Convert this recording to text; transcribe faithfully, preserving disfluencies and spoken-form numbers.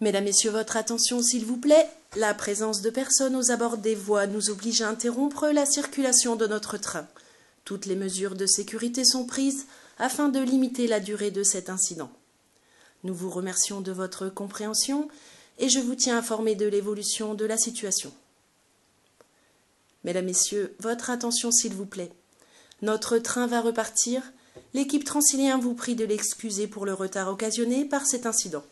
Mesdames, Messieurs, votre attention s'il vous plaît. La présence de personnes aux abords des voies nous oblige à interrompre la circulation de notre train. Toutes les mesures de sécurité sont prises afin de limiter la durée de cet incident. Nous vous remercions de votre compréhension et je vous tiens informé de l'évolution de la situation. Mesdames, Messieurs, votre attention s'il vous plaît. Notre train va repartir. L'équipe Transilien vous prie de l'excuser pour le retard occasionné par cet incident.